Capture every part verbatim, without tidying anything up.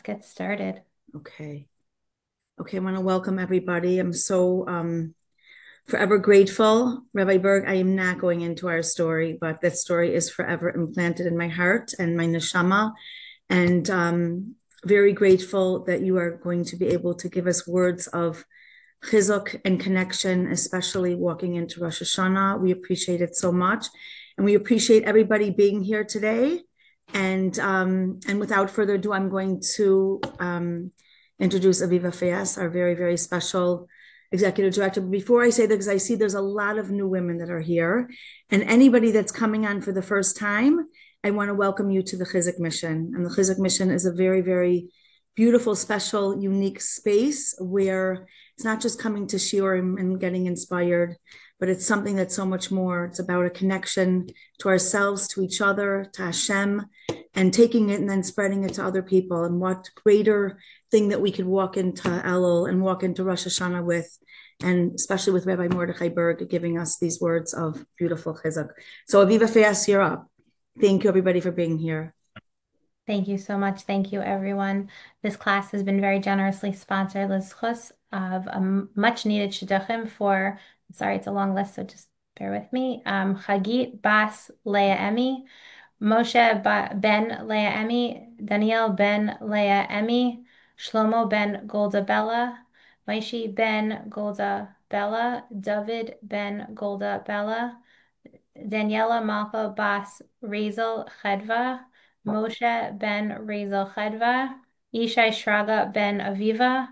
get started. Okay. Okay, I want to welcome everybody. I'm so um, forever grateful. Rabbi Berg, I am not going into our story, but that story is forever implanted in my heart and my neshama. And um, very grateful that you are going to be able to give us words of chizuk and connection, especially walking into Rosh Hashanah. We appreciate it so much. And we appreciate everybody being here today. And um, and without further ado, I'm going to um, introduce Aviva Fayez, our very, very special executive director. But before I say that, because I see there's a lot of new women that are here, and anybody that's coming on for the first time, I want to welcome you to the Chizuk Mission. And the Chizuk Mission is a very, very beautiful, special, unique space where it's not just coming to shiur and, and getting inspired, but it's something that's so much more. It's about a connection to ourselves, to each other, to Hashem, and taking it and then spreading it to other people. And what greater thing that we could walk into Elul and walk into Rosh Hashanah with, and especially with Rabbi Mordechai Berg giving us these words of beautiful chizuk. So Aviva Fayez, you're up. Thank you, everybody, for being here. Thank you so much. Thank you, everyone. This class has been very generously sponsored l'zchus of a much needed shidduchim for, sorry, it's a long list, so just bear with me. Um, Chagit Bas Leah Emi, Moshe ba ben Leah Emi, Daniel ben Leah Emi, Shlomo ben Golda Bella, Maishi ben Golda Bella, David ben Golda Bella, Daniela Malka Bas Razel Chedva, Moshe ben Razel Chedva, Ishai Shraga ben Aviva,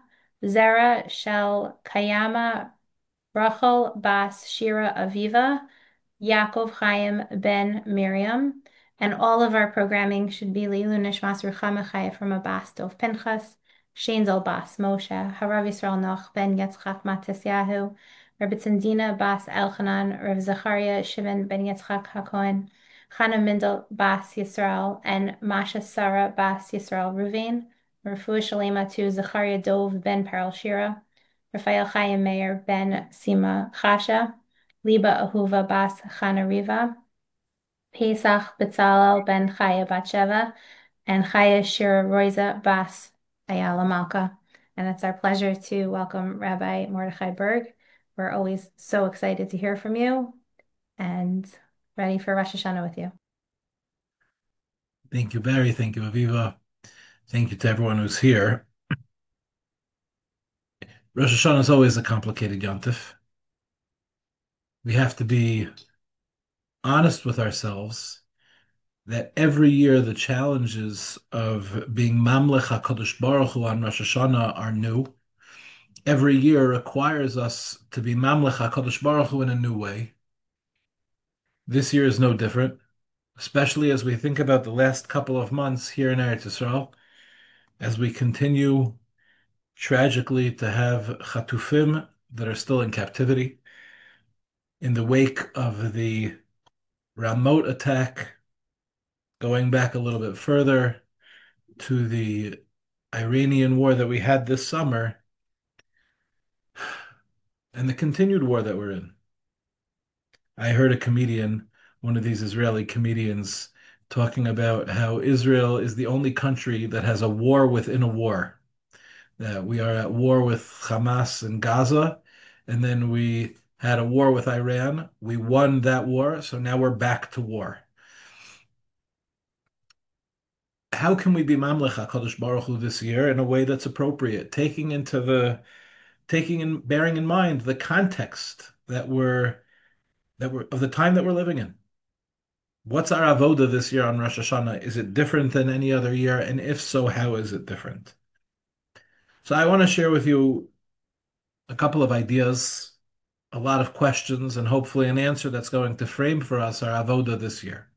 Zera Shel Kayama, Rachel Bas Shira Aviva, Yaakov Chaim ben Miriam, and all of our programming should be Leilu Nishmas Ruchama Chaya from a Bas Dov Pinchas, Shenzel Bas Moshe, Harav Yisrael Noch ben Yitzchak Matisyahu, Rabbi Tzendina Bas Elchanan, Rav Zachariah Shimon ben Yitzchak HaKohen, Chana Mindel Bas Yisrael, and Masha Sarah Bas Yisrael Ruvain, Refuah Shalema to Zachariah Dov ben Pearl Shira, Raphael Chaim Meir ben Sima Chasha, Liba Ahuva Bas Chana Riva, Pesach Betzalel ben Chaya Batsheva, and Chaya Shira Roiza Bas Ayala Malka. And it's our pleasure to welcome Rabbi Mordechai Berg. We're always so excited to hear from you and ready for Rosh Hashanah with you. Thank you, Barry. Thank you, Aviva. Thank you to everyone who's here. Rosh Hashanah is always a complicated yontif. We have to be honest with ourselves that every year the challenges of being Mamlech HaKadosh Baruch Hu on Rosh Hashanah are new. Every year requires us to be Mamlech HaKadosh Baruch Hu in a new way. This year is no different, especially as we think about the last couple of months here in Eretz Yisrael, as we continue tragically to have Chatufim that are still in captivity in the wake of the Ramot attack, going back a little bit further to the Iranian war that we had this summer, and the continued war that we're in. I heard a comedian, one of these Israeli comedians, talking about how Israel is the only country that has a war within a war. That we are at war with Hamas in Gaza, and then we had a war with Iran. We won that war, so now we're back to war. How can we be Mamlech HaKadosh Baruch Hu this year in a way that's appropriate, taking into the taking and bearing in mind the context that we're that we're of the time that we're living in? What's our avoda this year on Rosh Hashanah? Is it different than any other year? And if so, how is it different? So I want to share with you a couple of ideas, a lot of questions, and hopefully an answer that's going to frame for us our avoda this year.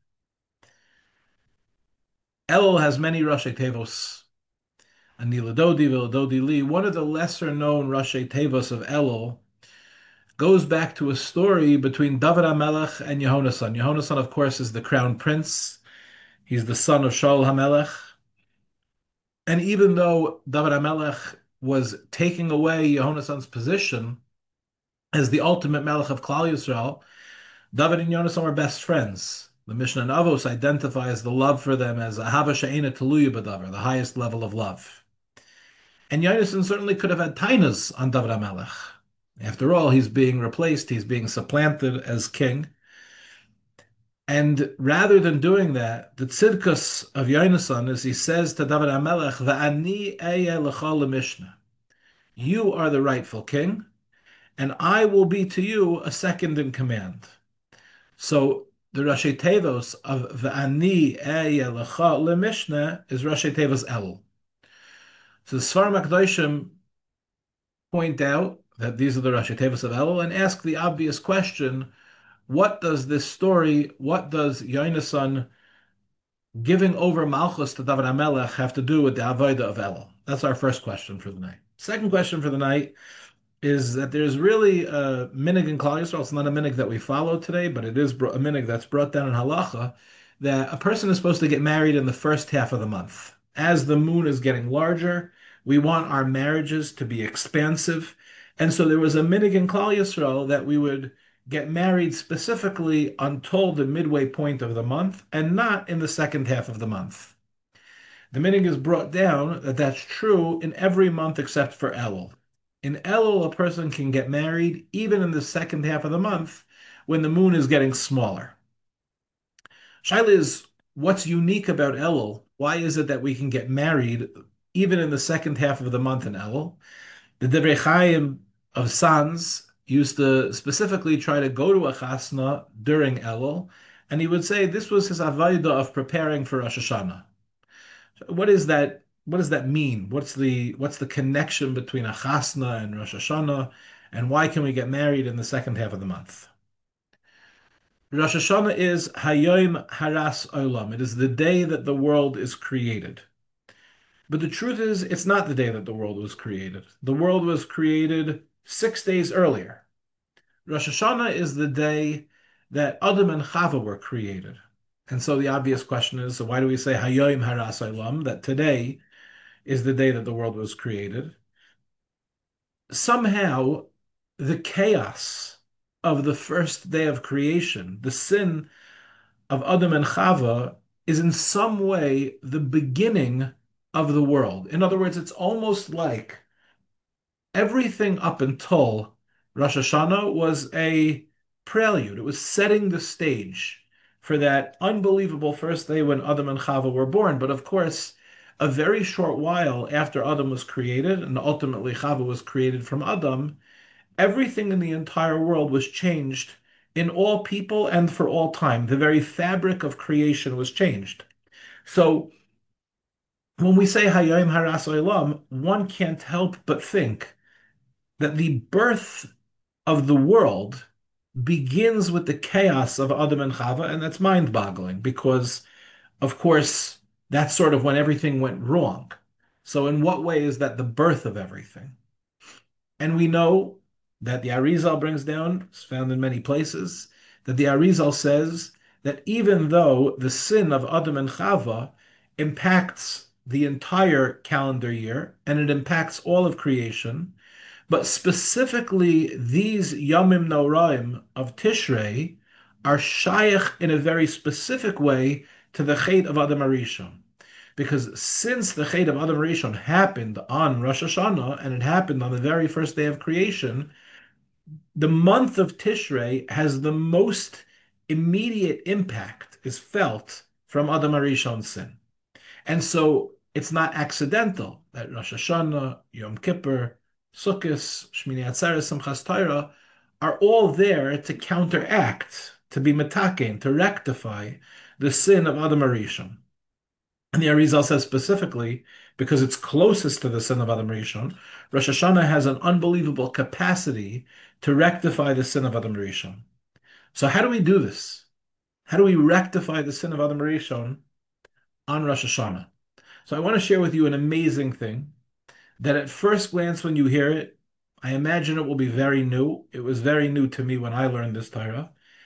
Elul has many Rashi Tevos. Ani Ladodi V'Ladodi Li. One of the lesser known Rashi Tevos of Elul goes back to a story between David HaMelech and Yehonasan. Yehonasan, of course, is the crown prince. He's the son of Shaul HaMelech. And even though David HaMelech was taking away Yehonasan's position as the ultimate Melech of Klal Yisrael, David and Yonasan were best friends. The Mishnah in Avos identifies the love for them as Ahava She'ena Teluya B'Davar, the highest level of love. And Yonasan certainly could have had tainas on David HaMelech. After all, he's being replaced, he's being supplanted as king. And rather than doing that, the tzidkus of Yonasan is he says to David HaMelech, Va'ani eya lecha lemishnah. You are the rightful king, and I will be to you a second in command. So the Rashi Tevos of V'ani eya lecha lemishnah is Rashi Tevos El. So the Sfarim HaKadoshim point out that these are the Rashi Tevos of Elul and ask the obvious question, what does this story, what does Yonasan giving over Malchus to David HaMelech have to do with the Avodah of Elul? That's our first question for the night. Second question for the night is that there's really a minig in Klal Yisrael. It's not a minig that we follow today, but it is a minig that's brought down in halacha that a person is supposed to get married in the first half of the month. As the moon is getting larger, we want our marriages to be expansive. And so there was a minig in Klal Yisrael that we would get married specifically until the midway point of the month and not in the second half of the month. The minig is brought down that that's true in every month except for Elul. In Elul, a person can get married even in the second half of the month when the moon is getting smaller. Shaila is, what's unique about Elul? Why is it that we can get married even in the second half of the month in Elul? The Divrei Chaim of Sanz used to specifically try to go to a chasna during Elul, and he would say this was his avodah of preparing for Rosh Hashanah. What is that? What does that mean? What's the what's the connection between a chasna and Rosh Hashanah, and why can we get married in the second half of the month? Rosh Hashanah is Hayom Haras Olam. It is the day that the world is created. But the truth is, it's not the day that the world was created. The world was created six days earlier. Rosh Hashanah is the day that Adam and Chava were created. And so the obvious question is, so why do we say Hayom Haras Olam, that today is the day that the world was created? Somehow, the chaos of the first day of creation, the sin of Adam and Chava, is in some way the beginning of the world. In other words, it's almost like everything up until Rosh Hashanah was a prelude. It was setting the stage for that unbelievable first day when Adam and Chava were born. But of course, a very short while after Adam was created, and ultimately Chava was created from Adam, everything in the entire world was changed in all people and for all time. The very fabric of creation was changed. So when we say Hayom Haras Olam, one can't help but think that the birth of the world begins with the chaos of Adam and Chava, and that's mind-boggling because, of course, that's sort of when everything went wrong. So in what way is that the birth of everything? And we know that the Arizal brings down, it's found in many places, that the Arizal says that even though the sin of Adam and Chava impacts the entire calendar year and it impacts all of creation, but specifically these Yomim Noraim of Tishrei are shaykh in a very specific way to the Chet of Adam Arishon. Because since the Chet of Adam Rishon happened on Rosh Hashanah, and it happened on the very first day of creation, the month of Tishrei has the most immediate impact, is felt from Adam Rishon's sin. And so it's not accidental that Rosh Hashanah, Yom Kippur, Sukkot, Shmini Atzeres, Simchas Torah are all there to counteract, to be metaken, to rectify the sin of Adam Rishon. And the Arizal says specifically, because it's closest to the sin of Adam Rishon, Rosh Hashanah has an unbelievable capacity to rectify the sin of Adam Rishon. So how do we do this? How do we rectify the sin of Adam Rishon on Rosh Hashanah? So I want to share with you an amazing thing that at first glance when you hear it, I imagine it will be very new. It was very new to me when I learned this Torah.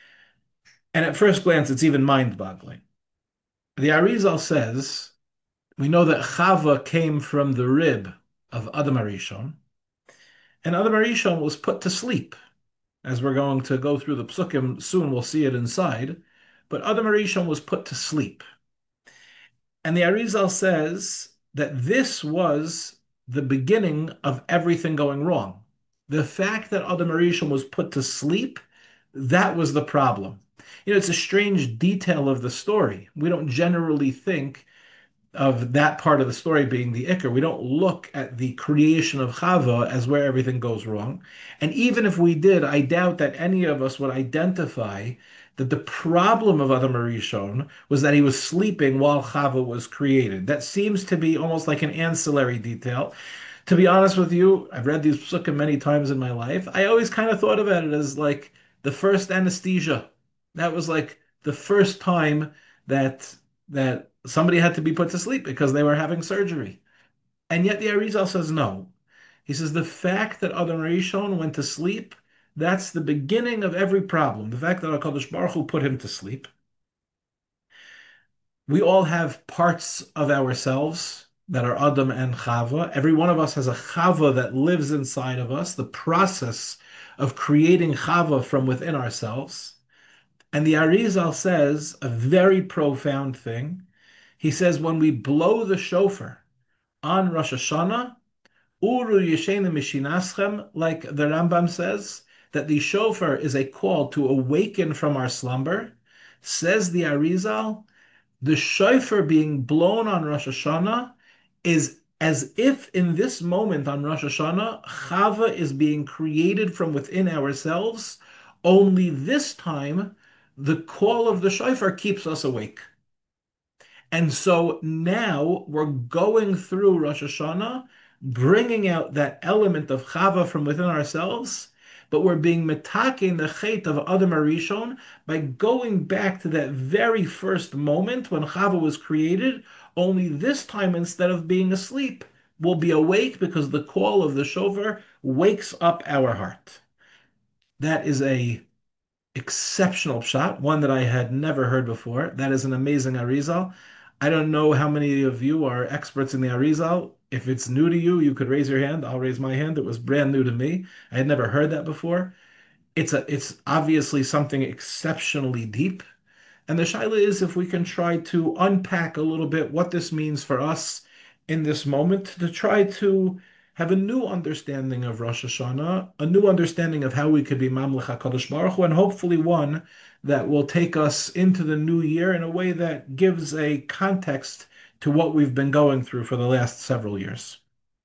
And at first glance, it's even mind-boggling. The Arizal says, we know that Chava came from the rib of Adam Arishon, and Adam Arishon was put to sleep. As we're going to go through the Psukim soon, we'll see it inside, but Adam Arishon was put to sleep. And the Arizal says that this was the beginning of everything going wrong. The fact that Adam Arishon was put to sleep, that was the problem. You know, it's a strange detail of the story. We don't generally think of that part of the story being the Iker. We don't look at the creation of Chava as where everything goes wrong. And even if we did, I doubt that any of us would identify that the problem of Adam Arishon was that he was sleeping while Chava was created. That seems to be almost like an ancillary detail. To be honest with you, I've read these psukim many times in my life. I always kind of thought about it as like the first anesthesia. That was like the first time that that somebody had to be put to sleep because they were having surgery. And yet the Arizal says no. He says the fact that Adam Rishon went to sleep, that's the beginning of every problem. The fact that HaKadosh Baruch Hu put him to sleep. We all have parts of ourselves that are Adam and Chava. Every one of us has a Chava that lives inside of us, the process of creating Chava from within ourselves. And the Arizal says a very profound thing. He says, when we blow the shofar on Rosh Hashanah, Uru Yeshena Mishinaschem, like the Rambam says, that the shofar is a call to awaken from our slumber. Says the Arizal, the shofar being blown on Rosh Hashanah is as if in this moment on Rosh Hashanah, Chava is being created from within ourselves. Only this time, the call of the shofar keeps us awake. And so now we're going through Rosh Hashanah, bringing out that element of Chava from within ourselves, but we're being metaking the chait of Adam Arishon by going back to that very first moment when Chava was created. Only this time, instead of being asleep, we'll be awake because the call of the shofar wakes up our heart. That is a exceptional shot, one that I had never heard before. That is an amazing Arizal. I don't know how many of you are experts in the Arizal. If it's new to you, you could raise your hand. I'll raise my hand. It was brand new to me. I had never heard that before. It's a, it's obviously something exceptionally deep. And the shaila is if we can try to unpack a little bit what this means for us in this moment, to try to have a new understanding of Rosh Hashanah, a new understanding of how we could be Mamlech HaKadosh Baruch Hu, and hopefully one that will take us into the new year in a way that gives a context to what we've been going through for the last several years.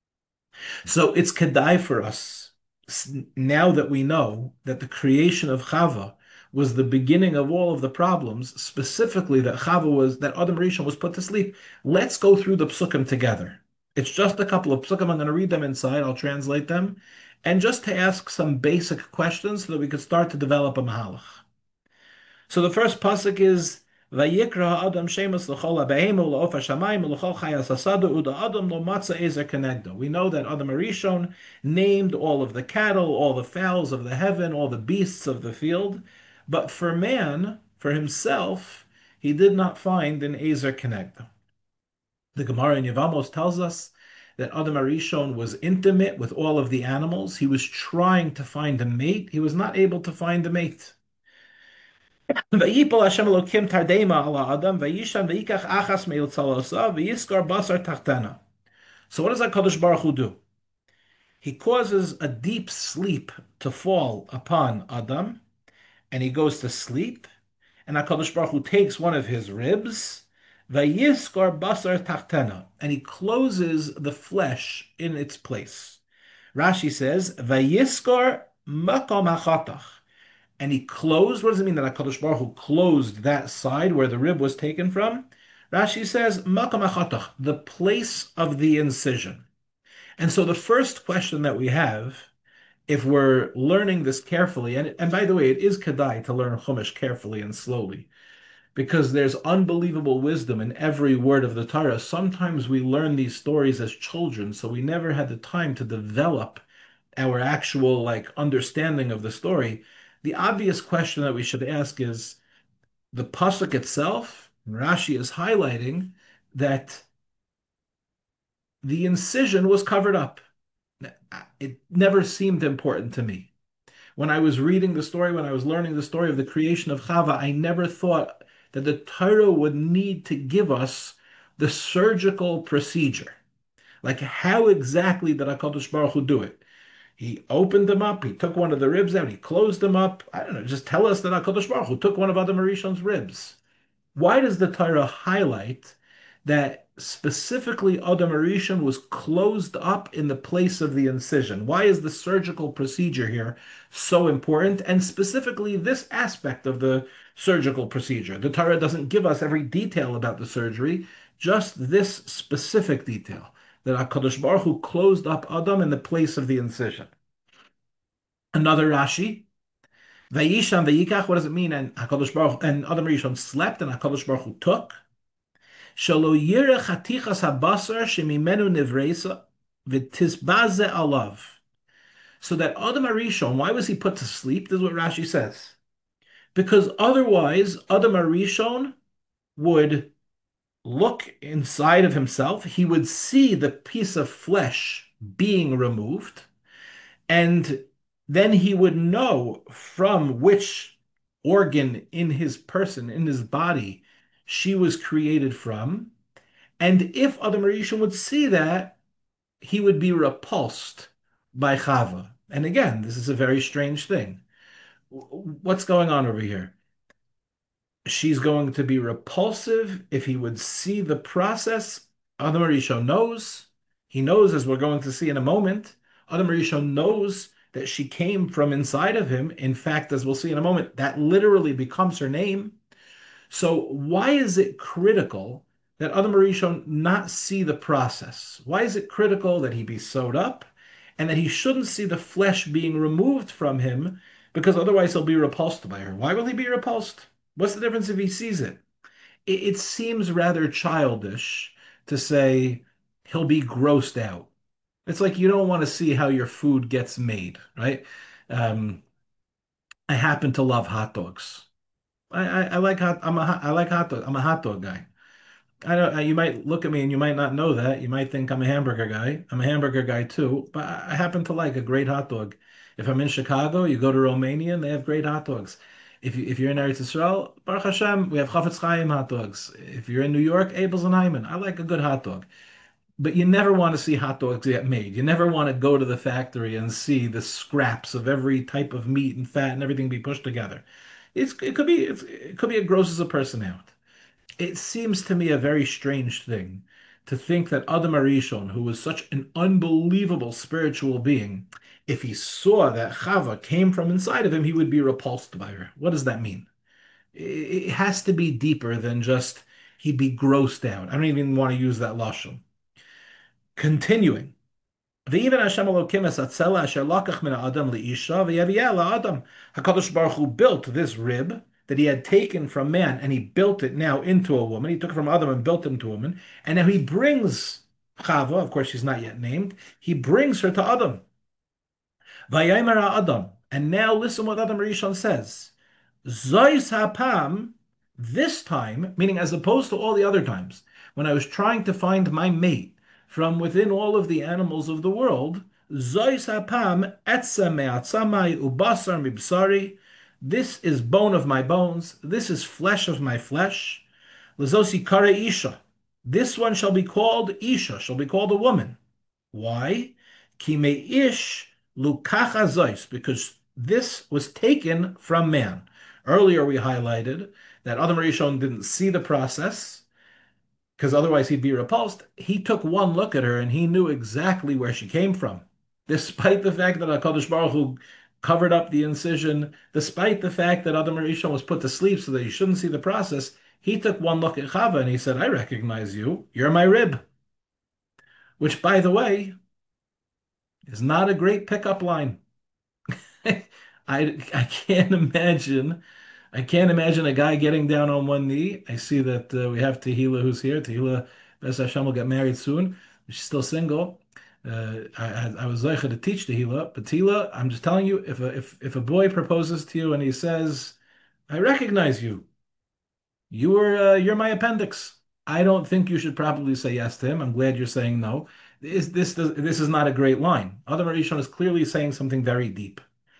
So it's kedai for us, now that we know that the creation of Chava was the beginning of all of the problems, specifically that Chava was, that Adam Rishon was put to sleep. Let's go through the psukim together. It's just a couple of psukim. I'm going to read them inside. I'll translate them. And just to ask some basic questions so that we could start to develop a mahalach. So the first pasuk is Vayikra Adam Shemus l'chol habehemu l'of hashamayim l'chol chayas hasada uda Adam lo matza ezer kenegdo. We know that Adam Arishon named all of the cattle, all the fowls of the heaven, all the beasts of the field, but for man, for himself, he did not find an ezer kenegdo. The Gemara in Yevamos tells us that Adam Arishon was intimate with all of the animals. He was trying to find a mate. He was not able to find a mate. Vayipol Hashem Elokim tardema ala Adam vayishan vayikach achas meil tzalosa vayiskar basar tachtana. So what does HaKadosh Baruch Hu do? He causes a deep sleep to fall upon Adam, and he goes to sleep, and HaKadosh Baruch Hu takes one of his ribs, vayiskar basar tachtana, and he closes the flesh in its place. Rashi says, vayiskar makom hachatach. And he closed. What does it mean that HaKadosh Baruch Hu closed that side where the rib was taken from? Rashi says, Makam achatach, the place of the incision. And so the first question that we have, if we're learning this carefully, and, and by the way, it is kedai to learn Chumash carefully and slowly, because there's unbelievable wisdom in every word of the Torah. Sometimes we learn these stories as children, so we never had the time to develop our actual like understanding of the story. The obvious question that we should ask is the pasuk itself. Rashi is highlighting that the incision was covered up. It never seemed important to me. When I was reading the story, when I was learning the story of the creation of Chava, I never thought that the Torah would need to give us the surgical procedure. Like, how exactly did HaKadosh Baruch Hu do it? He opened them up, he took one of the ribs out, he closed them up. I don't know, just tell us that HaKadosh Baruch Hu took one of Adam Arishon's ribs. Why does the Torah highlight that specifically Adam Arishon was closed up in the place of the incision? Why is the surgical procedure here so important? And specifically this aspect of the surgical procedure. The Torah doesn't give us every detail about the surgery, just this specific detail that HaKadosh Baruch Hu closed up Adam in the place of the incision. Another Rashi, Vayishan Vayikach, what does it mean? And HaKadosh Baruch and Adam Rishon slept, and HaKadosh Baruch Hu took. Shalo yireh chatichas habasar shemimenu nivresa v'tisbaze alav. So that Adam Rishon, why was he put to sleep? This is what Rashi says. Because otherwise, Adam Rishon would look inside of himself. He would see the piece of flesh being removed, and then he would know from which organ in his person, in his body, she was created from. And if Adam Rishon would see that, he would be repulsed by Chava. And again, this is a very strange thing. What's going on over here? She's going to be repulsive if he would see the process. Adam Rishon knows. He knows, as we're going to see in a moment, Adam Rishon knows that she came from inside of him. In fact, as we'll see in a moment, that literally becomes her name. So why is it critical that Adam Rishon not see the process? Why is it critical that he be sewed up and that he shouldn't see the flesh being removed from him, because otherwise he'll be repulsed by her? Why will he be repulsed? What's the difference if he sees it? It, it seems rather childish to say he'll be grossed out. It's like you don't want to see how your food gets made, right? Um, I happen to love hot dogs. I, I, I like hot. I'm a hot- I like hot dog. I'm a hot dog guy. I don't. You might look at me and you might not know that. You might think I'm a hamburger guy. I'm a hamburger guy too. But I I happen to like a great hot dog. If I'm in Chicago, you go to Romania and they have great hot dogs. If you if you're in Eretz Yisrael, Baruch Hashem, we have Chafetz Chaim hot dogs. If you're in New York, Abel's and Hyman. I like a good hot dog. But you never want to see hot dogs get made. You never want to go to the factory and see the scraps of every type of meat and fat and everything be pushed together. It's, it could be it's, it could be it grosses a person out. It seems to me a very strange thing to think that Adam Arishon, who was such an unbelievable spiritual being, if he saw that Chava came from inside of him, he would be repulsed by her. What does that mean? It has to be deeper than just he'd be grossed out. I don't even want to use that lashon. Continuing. V'even Hashem Elokim es hatzela asher lakach min ha'adam li'isha v'yavieh la'adam. HaKadosh Baruch Hu built this rib that he had taken from man, and he built it now into a woman. He took it from Adam and built it into a woman. And now he brings Chava, of course she's not yet named, he brings her to Adam. Vayomer Adam. And now listen what Adam Rishon says. Zois hapam, this time, meaning as opposed to all the other times, when I was trying to find my mate from within all of the animals of the world, Zois hapam etza me'atzamai ubasar mibsari. This is bone of my bones. This is flesh of my flesh. Lazosi kare isha. This one shall be called isha, shall be called a woman. Why? Ki ish lukacha zois, because this was taken from man. Earlier we highlighted that Adam Rishon didn't see the process because otherwise he'd be repulsed. He took one look at her and he knew exactly where she came from. Despite the fact that HaKadosh Baruch Hu covered up the incision, despite the fact that Adam Rishon was put to sleep so that he shouldn't see the process, he took one look at Chava and he said, I recognize you. You're my rib. Which, by the way, is not a great pickup line. I I can't imagine I can't imagine a guy getting down on one knee. I see that uh, we have Tehila who's here. Tehila, Bes Hashem, will get married soon. She's still single. Uh, I, I, I was zeicha to teach Tehila, but Tehila, I'm just telling you, if a if if a boy proposes to you and he says, "I recognize you. You were uh, you're my appendix," I don't think you should probably say yes to him. I'm glad you're saying no. This this does, this is not a great line. Adam Rishon is clearly saying something very deep.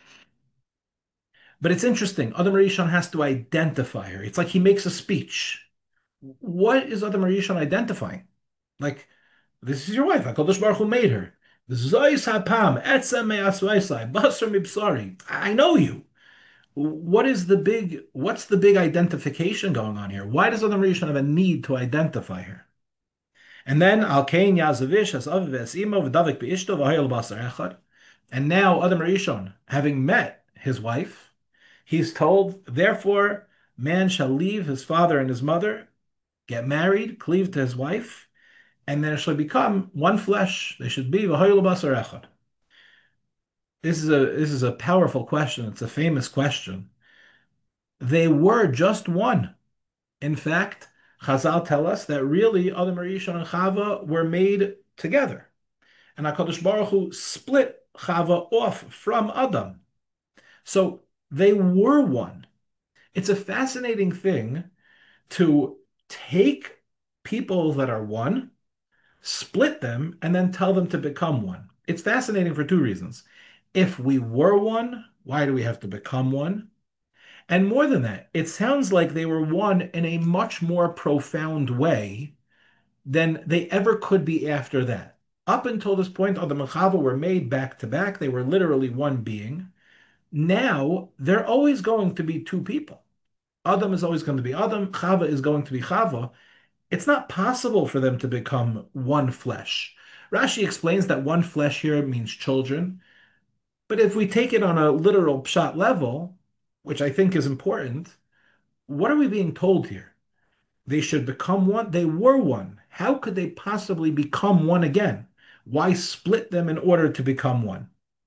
But it's interesting. Adam Rishon has to identify her. It's like he makes a speech. What is Adam Rishon identifying? Like, This is your wife. HaKadosh Baruch Hu made her. Zois hapam, etzem me'asvaisai, basar mibsari. I know you. What is the big, what's the big identification going on here? Why does Adam Rishon have a need to identify her? And then Al Kain Yazavish as Aviv as Imo v'Davik be'ishto v'Hayel basar echad. And now Adam Rishon, having met his wife, he's told, therefore, man shall leave his father and his mother, get married, cleave to his wife, and then it shall become one flesh. They should be v'Hayel basar echad. This is a this is a powerful question. It's a famous question. They were just one. In fact, Chazal tell us that really Adam Rishon and Chava were made together. And HaKadosh Baruch Hu split Chava off from Adam. So they were one. It's a fascinating thing to take people that are one, split them, and then tell them to become one. It's fascinating for two reasons. If we were one, why do we have to become one? And more than that, it sounds like they were one in a much more profound way than they ever could be after that. Up until this point, Adam and Chava were made back to back. They were literally one being. Now, they're always going to be two people. Adam is always going to be Adam. Chava is going to be Chava. It's not possible for them to become one flesh. Rashi explains that one flesh here means children. But if we take it on a literal pshat level, which I think is important, what are we being told here? They should become one. They were one. How could they possibly become one again? Why split them in order to become one?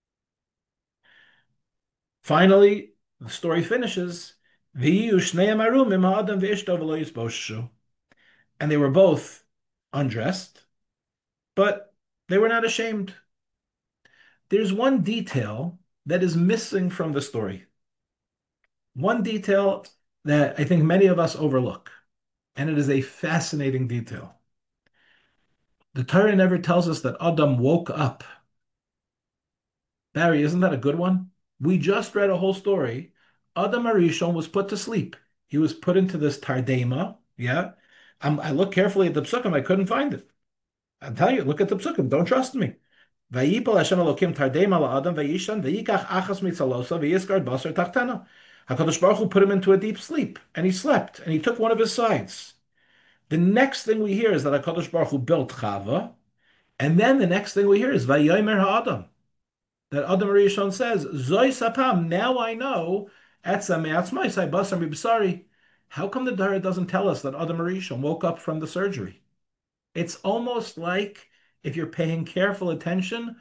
Finally, the story finishes. And they were both undressed, but they were not ashamed. There's one detail that is missing from the story. One detail that I think many of us overlook, and it is a fascinating detail. The Torah never tells us that Adam woke up. Barry, isn't that a good one? We just read a whole story. Adam Arishon was put to sleep. He was put into this tardema. Yeah. I'm, I looked carefully at the psukim. I couldn't find it. I'll tell you, look at the psukim. Don't trust me. Vayipal Hashem Elokim tardema la'adam vayishan vayikach achas mitzalosa vayisgard basar tachtana. HaKadosh Baruch Hu put him into a deep sleep, and he slept, and he took one of his sides. The next thing we hear is that HaKadosh Baruch Hu built Chava, and then the next thing we hear is Vayomer Ha'adam. That Adam Rishon says, Zoi Sapam, now I know, Etza me'atzmaisai basar mibsari. How come the Torah doesn't tell us that Adam Rishon woke up from the surgery? It's almost like, if you're paying careful attention,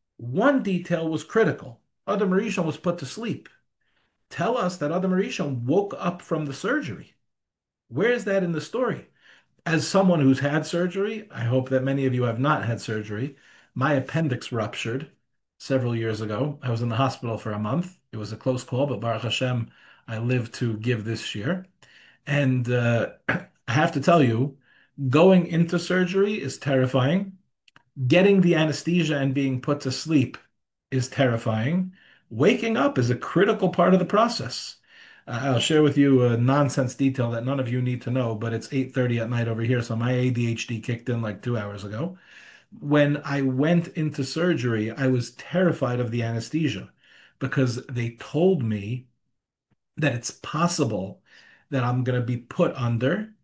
one detail was critical. Adam Rishon was put to sleep. Tell us that Adam Rishon woke up from the surgery. Where is that in the story? As someone who's had surgery, I hope that many of you have not had surgery. My appendix ruptured several years ago. I was in the hospital for a month. It was a close call, but Baruch Hashem, I lived to give this year. And uh, I have to tell you, going into surgery is terrifying. Getting the anesthesia and being put to sleep is terrifying. Waking up is a critical part of the process. Uh, I'll share with you a nonsense detail that none of you need to know, but it's eight thirty at night over here, so my A D H D kicked in like two hours ago. When I went into surgery, I was terrified of the anesthesia because they told me that it's possible that I'm going to be put under,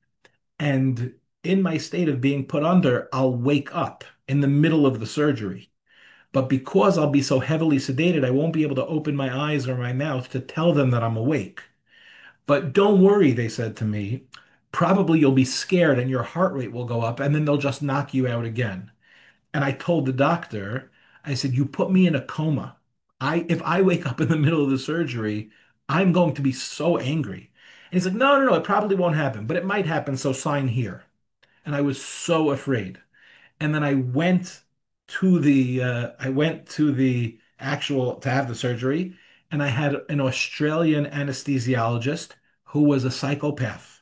and in my state of being put under, I'll wake up in the middle of the surgery. But because I'll be so heavily sedated, I won't be able to open my eyes or my mouth to tell them that I'm awake. But don't worry, they said to me, probably you'll be scared and your heart rate will go up and then they'll just knock you out again. And I told the doctor, I said, you put me in a coma. I if I wake up in the middle of the surgery, I'm going to be so angry. And he's like, no, no, no, it probably won't happen, but it might happen, so sign here. And I was so afraid. And then I went to the uh, I went to the actual to have the surgery, and I had an Australian anesthesiologist who was a psychopath.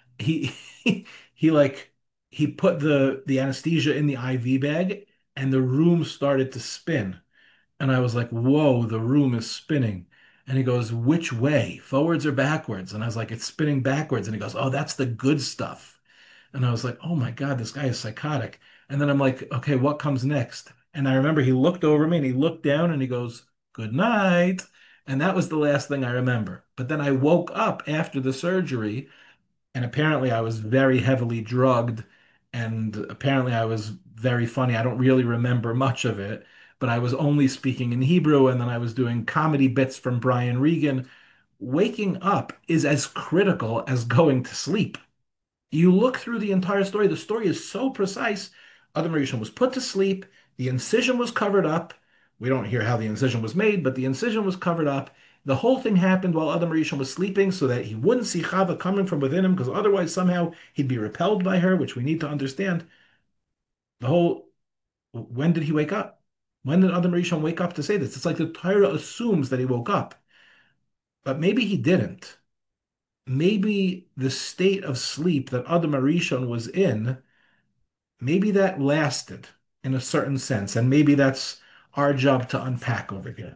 He he, he like he put the the anesthesia in the I V bag, and the room started to spin. And I was like, "Whoa, the room is spinning." And he goes, "Which way? Forwards or backwards?" And I was like, "It's spinning backwards." And he goes, "Oh, that's the good stuff." And I was like, "Oh my God, this guy is psychotic." And then I'm like, okay, what comes next? And I remember he looked over me and he looked down and he goes, good night. And that was the last thing I remember. But then I woke up after the surgery and apparently I was very heavily drugged and apparently I was very funny. I don't really remember much of it, but I was only speaking in Hebrew and then I was doing comedy bits from Brian Regan. Waking up is as critical as going to sleep. You look through the entire story, the story is so precise. Adam Rishon was put to sleep, the incision was covered up. We don't hear how the incision was made, but the incision was covered up. The whole thing happened while Adam Rishon was sleeping so that he wouldn't see Chava coming from within him, because otherwise somehow he'd be repelled by her, which we need to understand. The whole, when did he wake up? When did Adam Rishon wake up to say this? It's like the Torah assumes that he woke up, but maybe he didn't. Maybe the state of sleep that Adam Rishon was in, maybe that lasted in a certain sense, and maybe that's our job to unpack over here.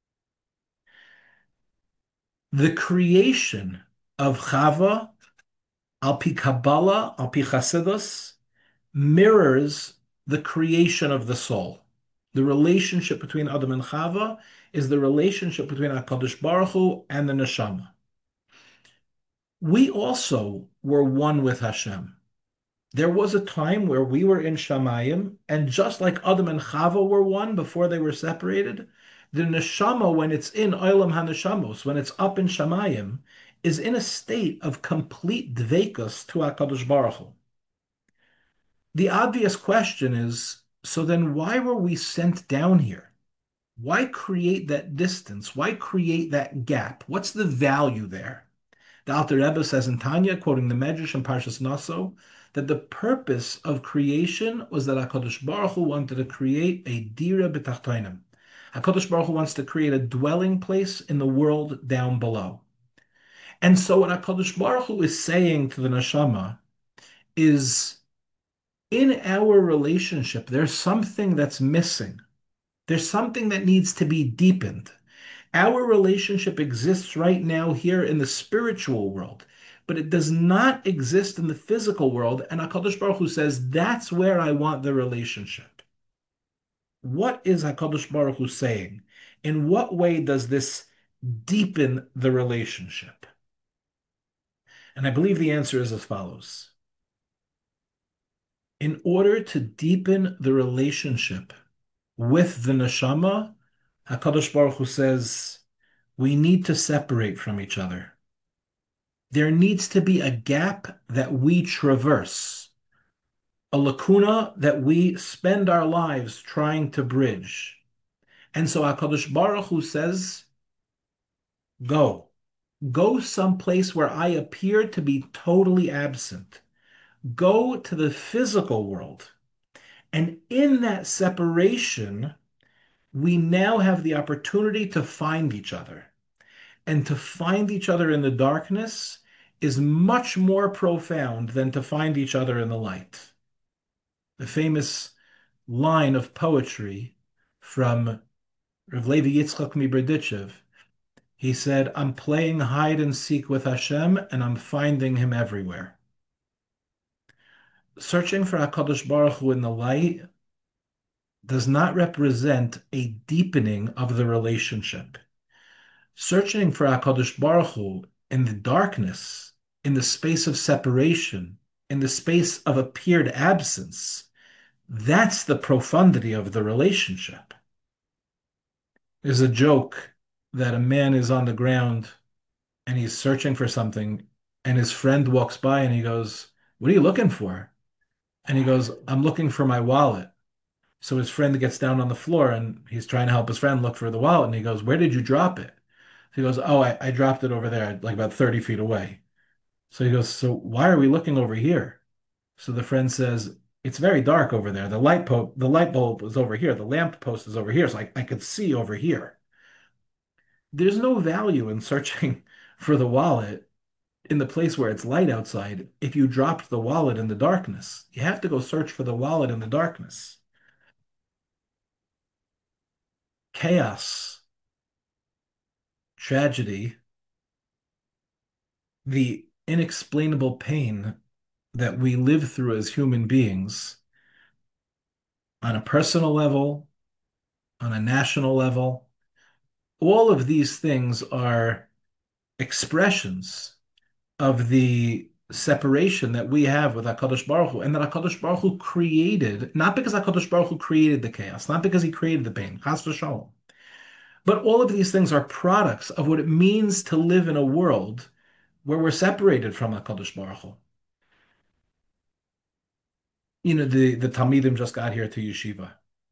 The creation of Chava, al pi Kabbalah, al pi Chasidus, mirrors the creation of the soul. The relationship between Adam and Chava is the relationship between HaKadosh Baruch Hu and the neshama. We also were one with Hashem. There was a time where we were in Shamayim, and just like Adam and Chava were one before they were separated, the neshama, when it's in Olam HaNeshamos, when it's up in Shamayim, is in a state of complete dveikus to HaKadosh Baruch Hu. The obvious question is, so then why were we sent down here? Why create that distance? Why create that gap? What's the value there? The Alter Rebbe says in Tanya, quoting the Medrash and Parshas Naso, that the purpose of creation was that HaKadosh Baruch Hu wanted to create a dira b'tachtonim. HaKadosh Baruch Hu wants to create a dwelling place in the world down below. And so what HaKadosh Baruch Hu is saying to the neshama is, in our relationship, there's something that's missing. There's something that needs to be deepened. Our relationship exists right now here in the spiritual world, but it does not exist in the physical world. And HaKadosh Baruch Hu says, that's where I want the relationship. What is HaKadosh Baruch Hu saying? In what way does this deepen the relationship? And I believe the answer is as follows. In order to deepen the relationship with the neshama, HaKadosh Baruch Hu says, we need to separate from each other. There needs to be a gap that we traverse, a lacuna that we spend our lives trying to bridge. And so HaKadosh Baruch Hu says, go. Go someplace where I appear to be totally absent. Go to the physical world. And in that separation, we now have the opportunity to find each other. And to find each other in the darkness is much more profound than to find each other in the light. The famous line of poetry from Rav Levi Yitzchak Miberditchev, he said, I'm playing hide and seek with Hashem and I'm finding him everywhere. Searching for HaKadosh Baruch Hu in the light does not represent a deepening of the relationship. Searching for HaKadosh Baruch Hu in the darkness, in the space of separation, in the space of appeared absence, that's the profundity of the relationship. There's a joke that a man is on the ground and he's searching for something, and his friend walks by and he goes, what are you looking for? And he goes, I'm looking for my wallet. So his friend gets down on the floor and he's trying to help his friend look for the wallet. And he goes, where did you drop it? He goes, oh, I, I dropped it over there, like about thirty feet away. So he goes, so why are we looking over here? So the friend says, it's very dark over there. The light po the light bulb is over here. The lamp post is over here. So I, I could see over here. There's no value in searching for the wallet in the place where it's light outside if you dropped the wallet in the darkness. You have to go search for the wallet in the darkness. Chaos, tragedy, the inexplainable pain that we live through as human beings on a personal level, on a national level. All of these things are expressions of the separation that we have with HaKadosh Baruch Hu, and that HaKadosh Baruch Hu created, not because HaKadosh Baruch Hu created the chaos, not because he created the pain, chas v'shalom, but all of these things are products of what it means to live in a world where we're separated from HaKadosh Baruch Hu. You know, the, the Talmidim just got here to yeshiva.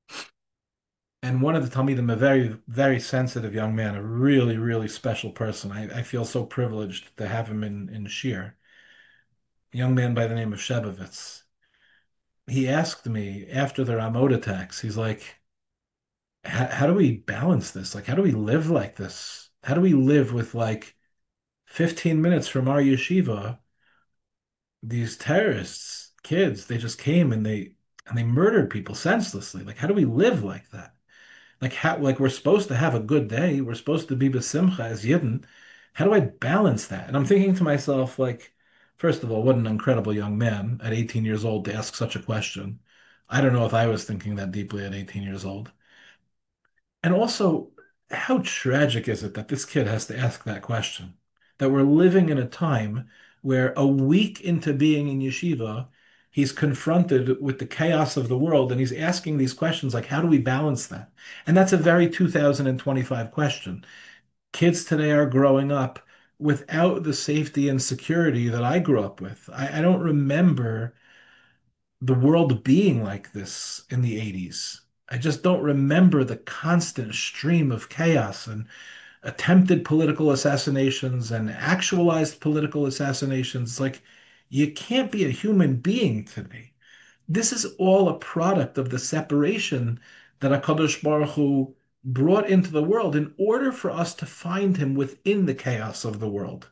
And one of the Talmidim, a very, very sensitive young man, a really, really special person. I, I feel so privileged to have him in, in Shir. A young man by the name of Shebovitz. He asked me after the Ramot attacks, he's like, how do we balance this? Like, how do we live like this? How do we live with like fifteen minutes from our yeshiva, these terrorists, kids, they just came and they and they murdered people senselessly. Like, how do we live like that? Like how like we're supposed to have a good day. We're supposed to be besimcha as Yidden. How do I balance that? And I'm thinking to myself, like, first of all, what an incredible young man at eighteen years old to ask such a question. I don't know if I was thinking that deeply at eighteen years old. And also, how tragic is it that this kid has to ask that question? That we're living in a time where a week into being in yeshiva, he's confronted with the chaos of the world and he's asking these questions like, how do we balance that? And that's a very two thousand twenty-five question. Kids today are growing up without the safety and security that I grew up with. I, I don't remember the world being like this in the eighties. I just don't remember the constant stream of chaos and attempted political assassinations and actualized political assassinations. Like, you can't be a human being today. This is all a product of the separation that HaKadosh Baruch Hu brought into the world in order for us to find him within the chaos of the world.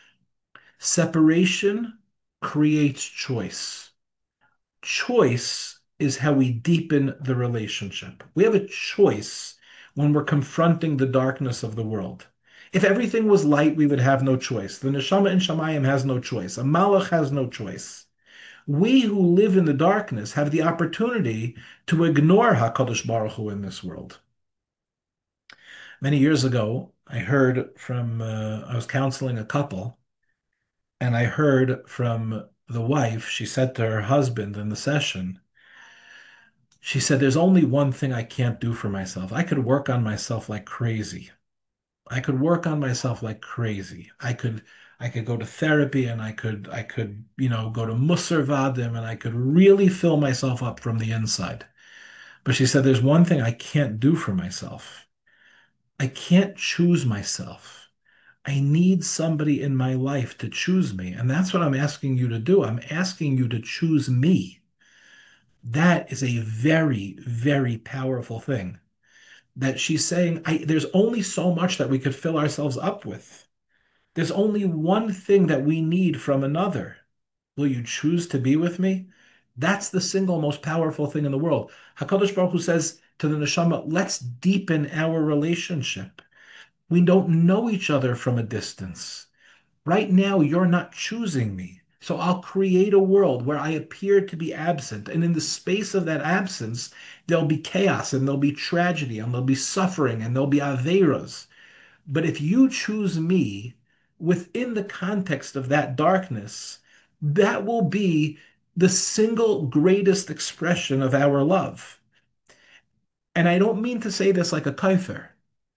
Separation creates choice. Choice is how we deepen the relationship. We have a choice when we're confronting the darkness of the world. If everything was light, we would have no choice. The neshama in Shamayim has no choice. A malach has no choice. We who live in the darkness have the opportunity to ignore HaKadosh Baruch Hu in this world. Many years ago, I heard from, uh, I was counseling a couple, and I heard from the wife, she said to her husband in the session, she said, there's only one thing I can't do for myself. I could work on myself like crazy. I could work on myself like crazy. I could I could go to therapy and I could I could, you know, go to Musar Vadim and I could really fill myself up from the inside. But she said, there's one thing I can't do for myself. I can't choose myself. I need somebody in my life to choose me. And that's what I'm asking you to do. I'm asking you to choose me. That is a very, very powerful thing. That she's saying, I, there's only so much that we could fill ourselves up with. There's only one thing that we need from another. Will you choose to be with me? That's the single most powerful thing in the world. HaKadosh Baruch Hu says to the neshama, let's deepen our relationship. We don't know each other from a distance. Right now, you're not choosing me. So I'll create a world where I appear to be absent. And in the space of that absence, there'll be chaos and there'll be tragedy and there'll be suffering and there'll be averos. But if you choose me within the context of that darkness, that will be the single greatest expression of our love. And I don't mean to say this like a kaifer.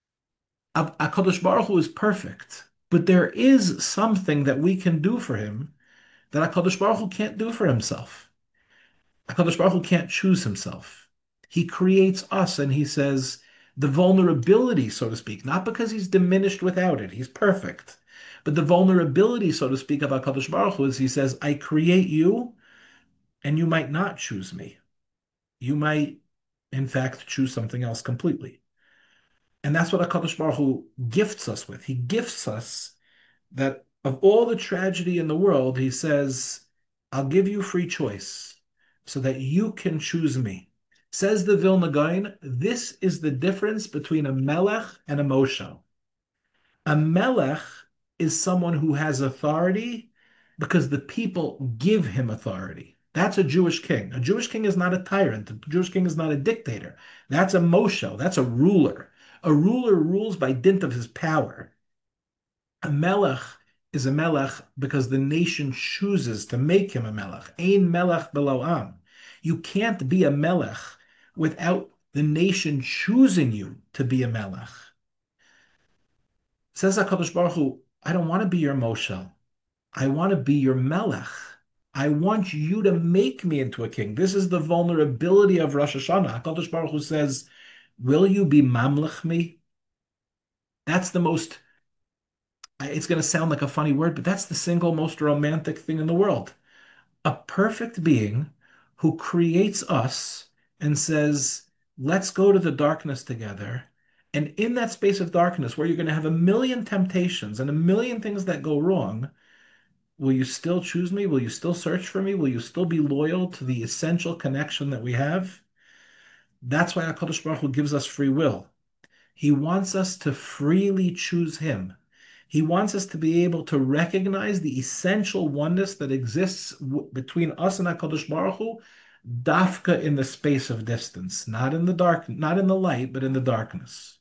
HaKadosh Baruch Hu is perfect, but there is something that we can do for him that HaKadosh Baruch Hu can't do for himself. HaKadosh Baruch Hu can't choose himself. He creates us and he says the vulnerability, so to speak, not because he's diminished without it, he's perfect. But the vulnerability, so to speak, of HaKadosh Baruch Hu is he says, I create you and you might not choose me. You might, in fact, choose something else completely. And that's what HaKadosh Baruch Hu gifts us with. He gifts us that of all the tragedy in the world, he says, I'll give you free choice so that you can choose me. Says the Vilna Gaon, this is the difference between a melech and a moshe. A melech is someone who has authority because the people give him authority. That's a Jewish king. A Jewish king is not a tyrant. A Jewish king is not a dictator. That's a moshel. That's a ruler. A ruler rules by dint of his power. A melech is a melech because the nation chooses to make him a melech. Ein melech below am. You can't be a melech without the nation choosing you to be a melech. Says HaKadosh Baruch Hu, I don't want to be your moshel. I want to be your melech. I want you to make me into a king. This is the vulnerability of Rosh Hashanah. HaKadosh Baruch Hu says, will you be mamlech me? That's the most, it's going to sound like a funny word, but that's the single most romantic thing in the world. A perfect being who creates us and says, let's go to the darkness together. And in that space of darkness, where you're going to have a million temptations and a million things that go wrong, will you still choose me? Will you still search for me? Will you still be loyal to the essential connection that we have? That's why HaKadosh Baruch Hu gives us free will. He wants us to freely choose him. He wants us to be able to recognize the essential oneness that exists w- between us and HaKadosh Baruch Hu, dafka in the space of distance, not in the dark, not in the light, but in the darkness.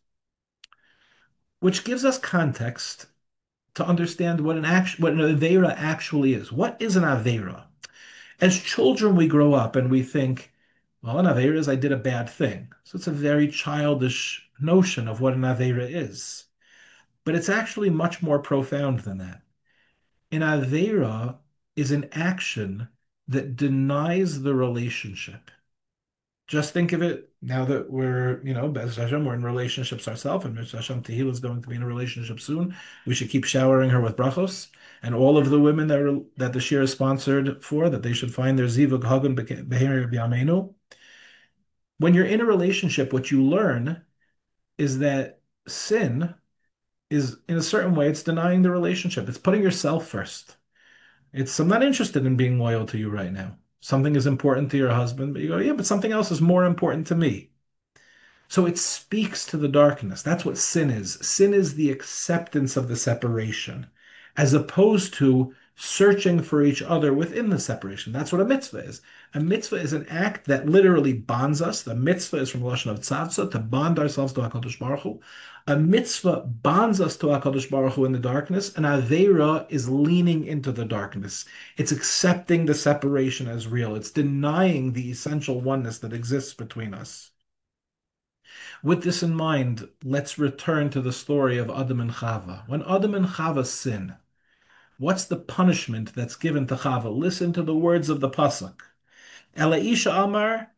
Which gives us context to understand what an act, what an Aveira actually is. What is an Aveira? As children, we grow up and we think, well, an Aveira is I did a bad thing. So it's a very childish notion of what an Aveira is. But it's actually much more profound than that. An Aveira is an action that denies the relationship. Just think of it now that we're, you know, Bez Hashem, we're in relationships ourselves, and Bez Hashem Tehillah is going to be in a relationship soon. We should keep showering her with brachos. And all of the women that are, that the shir is sponsored for, that they should find their zivug hagun beher b'yameinu. When you're in a relationship, what you learn is that sin is, in a certain way, it's denying the relationship. It's putting yourself first. It's, I'm not interested in being loyal to you right now. Something is important to your husband, but you go, yeah, but something else is more important to me. So it speaks to the darkness. That's what sin is. Sin is the acceptance of the separation, as opposed to searching for each other within the separation. That's what a mitzvah is. A mitzvah is an act that literally bonds us. The mitzvah is from Lashon of Tzavtzah, to bond ourselves to HaKadosh Baruch Hu. A mitzvah bonds us to HaKadosh Baruch Hu in the darkness, and Aveira is leaning into the darkness. It's accepting the separation as real. It's denying the essential oneness that exists between us. With this in mind, let's return to the story of Adam and Chava. When Adam and Chava sin, what's the punishment that's given to Chava? Listen to the words of the pasuk. Elaisha Amar,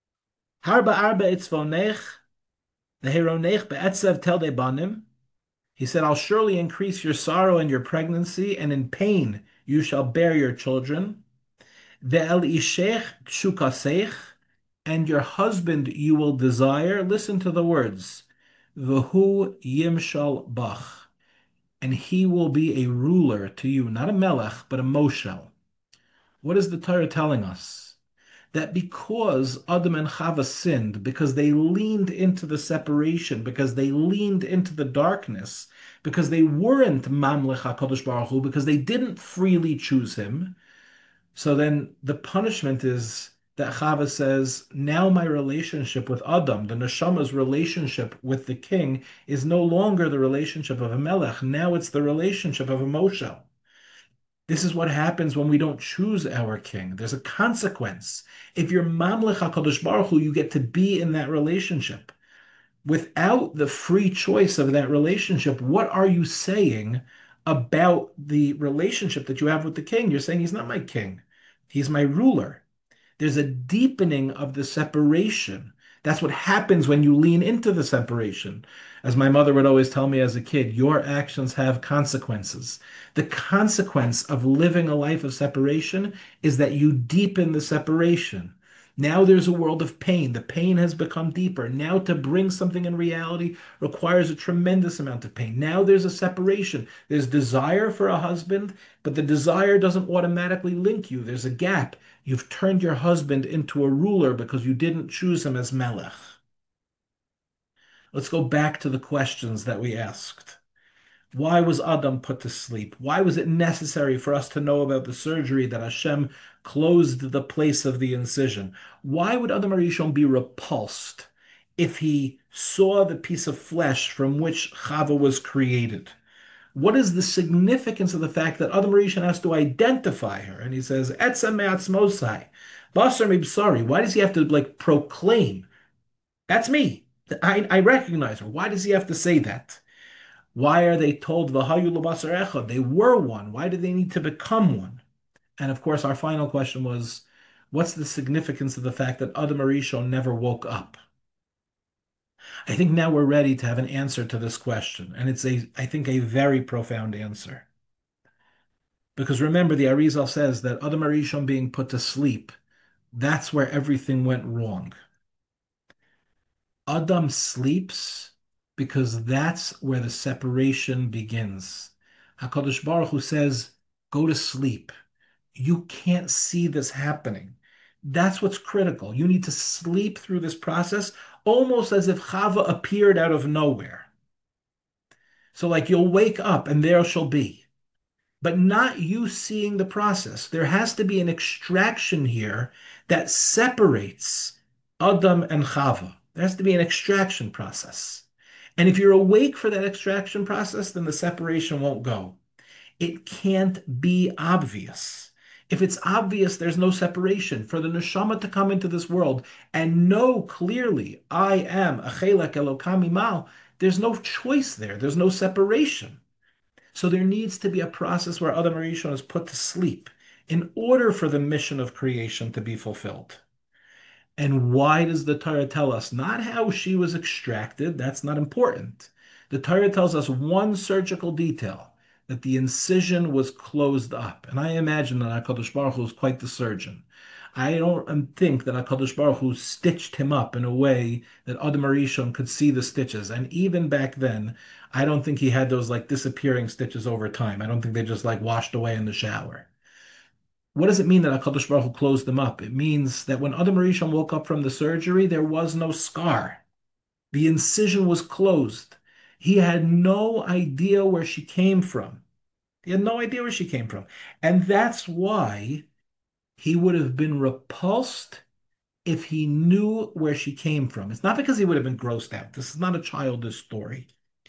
Harba Arba Itzvonech, Neheronech Be'etzev Telde Banim. He said, I'll surely increase your sorrow and your pregnancy, and in pain you shall bear your children. Ve'el Ishech Kshukaseich, and your husband you will desire. Listen to the words. V'hu yimshal bach, and he will be a ruler to you, not a melech, but a moshel. What is the Torah telling us? That because Adam and Chava sinned, because they leaned into the separation, because they leaned into the darkness, because they weren't Mamlech HaKadosh Baruch Hu, because they didn't freely choose him, so then the punishment is that Chava says, now my relationship with Adam, the neshama's relationship with the king, is no longer the relationship of a melech. Now it's the relationship of a moshel. This is what happens when we don't choose our king. There's a consequence. If you're Mamlech HaKadosh Baruch Hu, you get to be in that relationship. Without the free choice of that relationship, what are you saying about the relationship that you have with the king? You're saying he's not my king. He's my ruler. There's a deepening of the separation. That's what happens when you lean into the separation. As my mother would always tell me as a kid, your actions have consequences. The consequence of living a life of separation is that you deepen the separation. Now there's a world of pain. The pain has become deeper. Now to bring something in reality requires a tremendous amount of pain. Now there's a separation. There's desire for a husband, but the desire doesn't automatically link you. There's a gap. You've turned your husband into a ruler because you didn't choose him as melech. Let's go back to the questions that we asked. Why was Adam put to sleep? Why was it necessary for us to know about the surgery that Hashem closed the place of the incision? Why would Adam Arishon be repulsed if he saw the piece of flesh from which Chava was created? What is the significance of the fact that Adam Rishon has to identify her? And he says, Etzem me'atzmosai, basar mibsari. Why does he have to like proclaim? That's me. I, I recognize her. Why does he have to say that? Why are they told V'hayu l'basar echad? They were one. Why do they need to become one? And of course, our final question was, what's the significance of the fact that Adam Rishon never woke up? I think now we're ready to have an answer to this question. And it's a, I think, a very profound answer. Because remember, the Arizal says that Adam Arishon being put to sleep, that's where everything went wrong. Adam sleeps because that's where the separation begins. HaKadosh Baruch Hu says, go to sleep. You can't see this happening. That's what's critical. You need to sleep through this process almost as if Chava appeared out of nowhere. So, like, you'll wake up and there she'll be, but not you seeing the process. There has to be an extraction here that separates Adam and Chava. There has to be an extraction process. And if you're awake for that extraction process, then the separation won't go. It can't be obvious. If it's obvious, there's no separation. For the neshama to come into this world and know clearly, I am a chelek Elokam imal, there's no choice there. There's no separation. So there needs to be a process where Adam Arishon is put to sleep in order for the mission of creation to be fulfilled. And why does the Torah tell us not how she was extracted? That's not important. The Torah tells us one surgical detail, that the incision was closed up. And I imagine that HaKadosh Baruch Hu was quite the surgeon. I don't think that HaKadosh Baruch Hu stitched him up in a way that Adam Arishon could see the stitches. And even back then, I don't think he had those like disappearing stitches over time. I don't think they just like washed away in the shower. What does it mean that HaKadosh Baruch Hu closed them up? It means that when Adam Rishon woke up from the surgery, there was no scar. The incision was closed. He had no idea where she came from. He had no idea where she came from. And that's why he would have been repulsed if he knew where she came from. It's not because he would have been grossed out. This is not a childish story.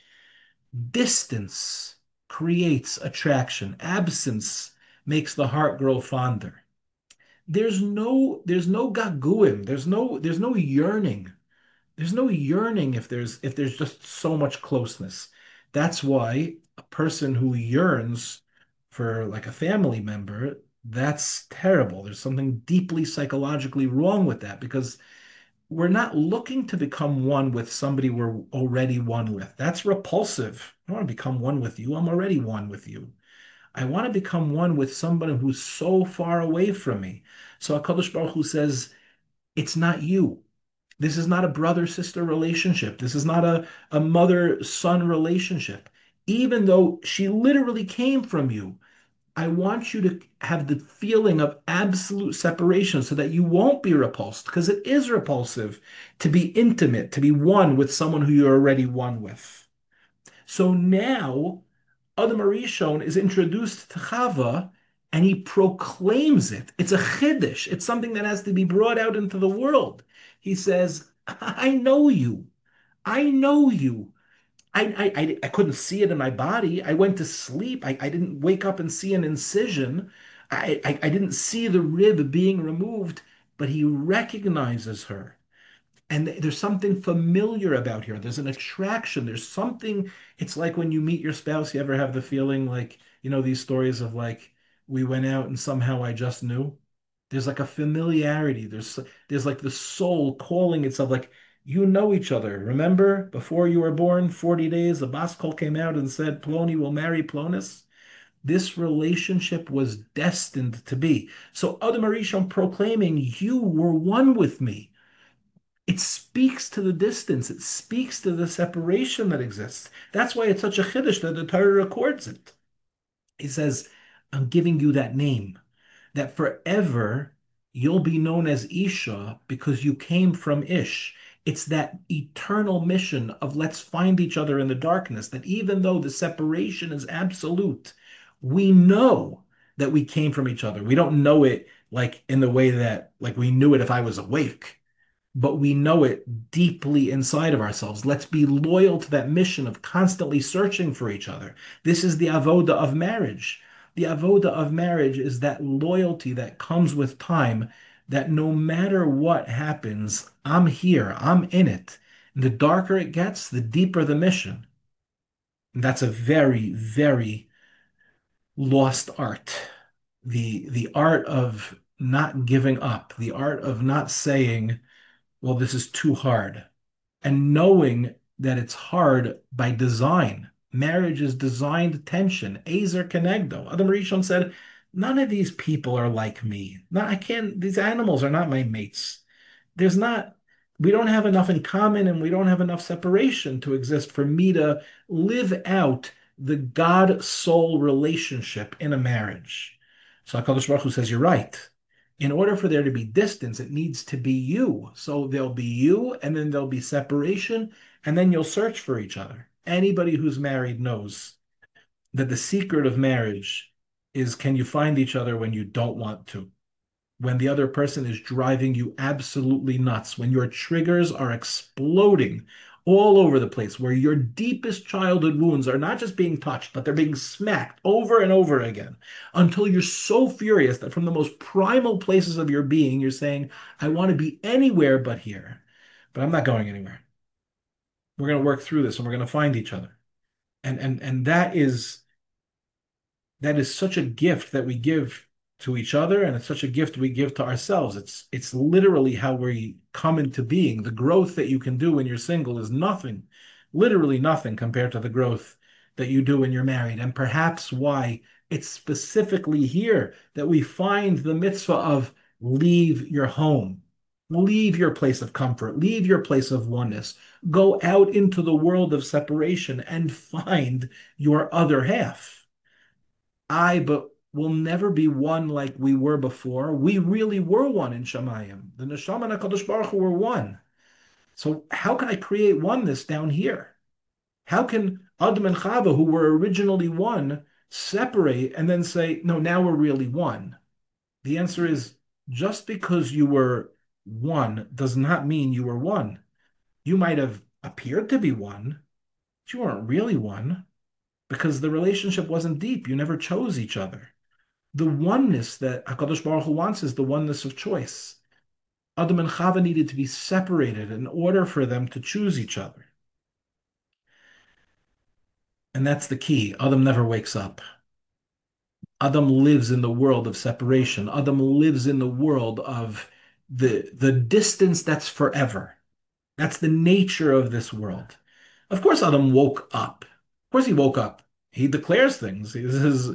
Distance creates attraction. Absence makes the heart grow fonder. There's no there's no gaguim. There's no there's no yearning. There's no yearning if there's if there's just so much closeness. That's why a person who yearns for like a family member, that's terrible. There's something deeply psychologically wrong with that because we're not looking to become one with somebody we're already one with. That's repulsive. I don't want to become one with you. I'm already one with you. I want to become one with somebody who's so far away from me. So HaKadosh Baruch Hu says, it's not you. This is not a brother-sister relationship. This is not a, a mother-son relationship. Even though she literally came from you, I want you to have the feeling of absolute separation so that you won't be repulsed, because it is repulsive to be intimate, to be one with someone who you're already one with. So now Adam Arishon is introduced to Chava and he proclaims it. It's a chiddush. It's something that has to be brought out into the world. He says, I know you. I know you. I, I, I, I couldn't see it in my body. I went to sleep. I, I didn't wake up and see an incision. I, I, I didn't see the rib being removed, but he recognizes her. And there's something familiar about here. There's an attraction. There's something. It's like when you meet your spouse, you ever have the feeling like, you know, these stories of like, we went out and somehow I just knew. There's like a familiarity. There's there's like the soul calling itself, like, you know each other. Remember, before you were born, forty days, the Baskol came out and said, Ploni will marry Plonis. This relationship was destined to be. So Adam Arishon proclaiming, you were one with me. It speaks to the distance. It speaks to the separation that exists. That's why it's such a chiddush that the Torah records it. He says, I'm giving you that name, that forever you'll be known as Isha because you came from Ish. It's that eternal mission of let's find each other in the darkness, that even though the separation is absolute, we know that we came from each other. We don't know it like in the way that like we knew it if I was awake, but we know it deeply inside of ourselves. Let's be loyal to that mission of constantly searching for each other. This is the avoda of marriage. The avoda of marriage is that loyalty that comes with time, that no matter what happens, I'm here, I'm in it. And the darker it gets, the deeper the mission. And that's a very, very lost art. The the art of not giving up, the art of not saying, well, this is too hard, and knowing that it's hard by design. Marriage is designed tension. Ezer Kenegdo. Adam Rishon said, none of these people are like me. No, I can't, these animals are not my mates. There's not, we don't have enough in common and we don't have enough separation to exist for me to live out the God-soul relationship in a marriage. So HaKadosh Baruch Hu says, you're right. In order for there to be distance, it needs to be you. So there'll be you, and then there'll be separation, and then you'll search for each other. Anybody who's married knows that the secret of marriage is can you find each other when you don't want to? When the other person is driving you absolutely nuts, when your triggers are exploding all over the place, where your deepest childhood wounds are not just being touched, but they're being smacked over and over again until you're so furious that from the most primal places of your being, you're saying, I want to be anywhere but here, but I'm not going anywhere. We're going to work through this and we're going to find each other. And, and, and that is that is such a gift that we give to each other, and it's such a gift we give to ourselves. It's it's literally how we come into being. The growth that you can do when you're single is nothing, literally nothing compared to the growth that you do when you're married. And perhaps why it's specifically here that we find the mitzvah of leave your home, leave your place of comfort, leave your place of oneness, go out into the world of separation and find your other half. I, but will never be one like we were before. We really were one in Shemayim. The Neshama and HaKadosh Baruch Hu were one. So how can I create oneness down here? How can Adam and Chava, who were originally one, separate and then say, no, now we're really one? The answer is just because you were one does not mean you were one. You might have appeared to be one, but you weren't really one because the relationship wasn't deep. You never chose each other. The oneness that HaKadosh Baruch Hu wants is the oneness of choice. Adam and Chava needed to be separated in order for them to choose each other. And that's the key. Adam never wakes up. Adam lives in the world of separation. Adam lives in the world of the, the distance that's forever. That's the nature of this world. Of course, Adam woke up. Of course, he woke up. He declares things. He says,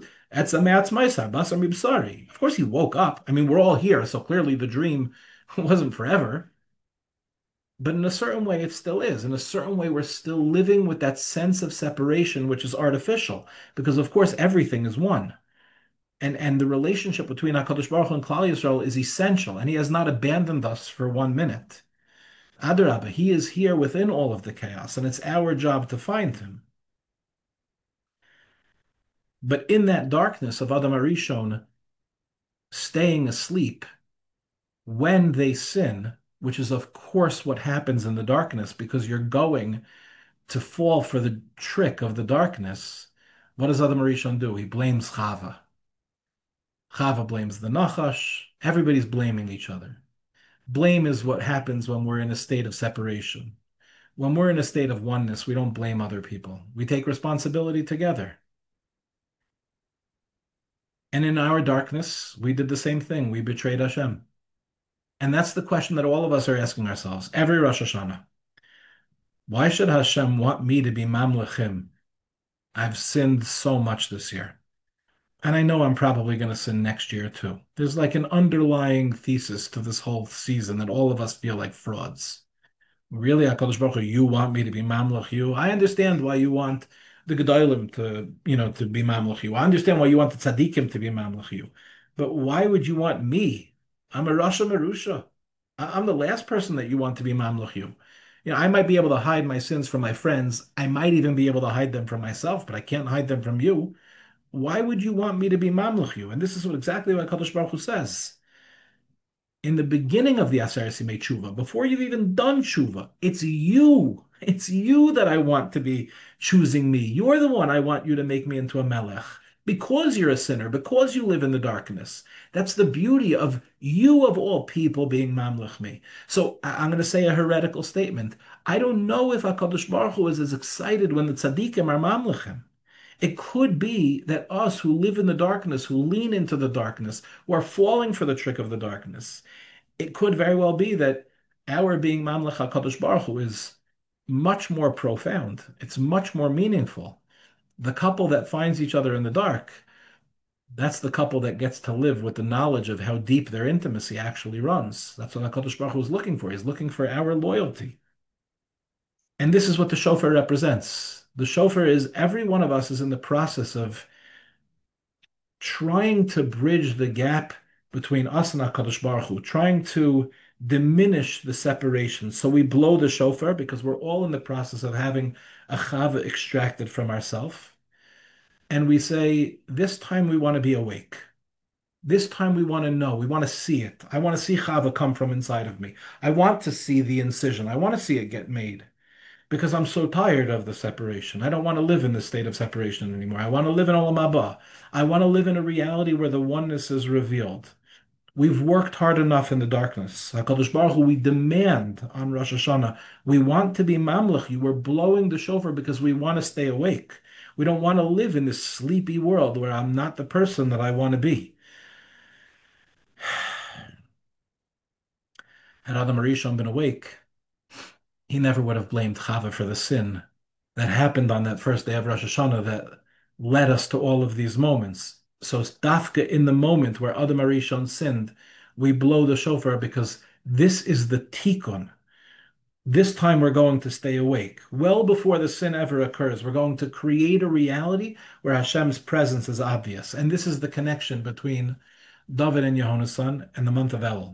Of course, he woke up. I mean, we're all here, so clearly the dream wasn't forever. But in a certain way, it still is. In a certain way, we're still living with that sense of separation, which is artificial, because of course, everything is one. And, and the relationship between HaKadosh Baruch Hu and Klal Yisrael is essential, and he has not abandoned us for one minute. Adarabah, he is here within all of the chaos, and it's our job to find him. But in that darkness of Adam Arishon staying asleep, when they sin, which is of course what happens in the darkness, because you're going to fall for the trick of the darkness, what does Adam Arishon do? He blames Chava. Chava blames the Nachash. Everybody's blaming each other. Blame is what happens when we're in a state of separation. When we're in a state of oneness, we don't blame other people. We take responsibility together. And in our darkness, we did the same thing. We betrayed Hashem. And that's the question that all of us are asking ourselves every Rosh Hashanah. Why should Hashem want me to be mamlechim? I've sinned so much this year. And I know I'm probably going to sin next year too. There's like an underlying thesis to this whole season that all of us feel like frauds. Really, HaKadosh Baruch Hu, you want me to be mamlech you? I understand why you want the Gedolim to, you know, to be mamlech you. I understand why you want the Tzaddikim to be mamlech you. But why would you want me? I'm a Rasha Merusha. I- I'm the last person that you want to be mamlech you. You know, I might be able to hide my sins from my friends. I might even be able to hide them from myself, but I can't hide them from you. Why would you want me to be mamluch you? And this is what exactly what Kadosh Baruch Hu says. In the beginning of the Aseret Simei Tshuva, before you've even done Tshuva, it's you. It's you that I want to be choosing me. You're the one I want you to make me into a melech. Because you're a sinner, because you live in the darkness. That's the beauty of you of all people being mamlech me. So I- I'm going to say a heretical statement. I don't know if HaKadosh Baruch Hu is as excited when the tzaddikim are mamlechim. It could be that us who live in the darkness, who lean into the darkness, who are falling for the trick of the darkness, it could very well be that our being Mamlech HaKadosh Baruch Hu is much more profound. It's much more meaningful. The couple that finds each other in the dark, that's the couple that gets to live with the knowledge of how deep their intimacy actually runs. That's what HaKadosh Baruch Hu is looking for. He's looking for our loyalty. And this is what the shofar represents. The shofar is every one of us is in the process of trying to bridge the gap between us and HaKadosh Baruch Hu, trying to diminish the separation. So we blow the shofar because we're all in the process of having a chava extracted from ourself. And we say, this time we want to be awake. This time we want to know. We want to see it. I want to see chava come from inside of me. I want to see the incision. I want to see it get made because I'm so tired of the separation. I don't want to live in this state of separation anymore. I want to live in Olam Haba. I want to live in a reality where the oneness is revealed. We've worked hard enough in the darkness. HaKadosh Baruch Hu, we demand on Rosh Hashanah, we want to be mamlech. You. We're blowing the shofar because we want to stay awake. We don't want to live in this sleepy world where I'm not the person that I want to be. Had Adam Arishon been awake, he never would have blamed Chava for the sin that happened on that first day of Rosh Hashanah that led us to all of these moments. So dafka in the moment where Adam Arishon sinned, we blow the shofar because this is the tikkun. This time we're going to stay awake. Well before the sin ever occurs, we're going to create a reality where Hashem's presence is obvious. And this is the connection between David and Yehonasan and the month of Elul.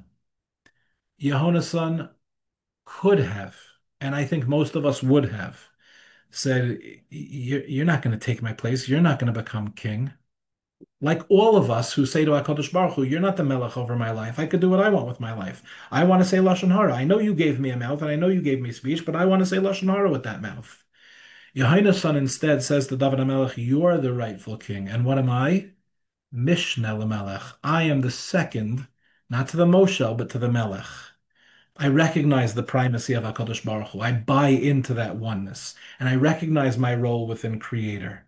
Yehonasan could have, and I think most of us would have, said, you're not going to take my place. You're not going to become king. Like all of us who say to HaKadosh Baruch Hu, you're not the melech over my life. I could do what I want with my life. I want to say Lashon Hara. I know you gave me a mouth and I know you gave me speech, but I want to say Lashon Hara with that mouth. Yehonasan son instead says to David HaMelech, you are the rightful king. And what am I? Mishneh LaMelech. I am the second, not to the Moshel, but to the Melech. I recognize the primacy of HaKadosh Baruch Hu. I buy into that oneness, and I recognize my role within Creator.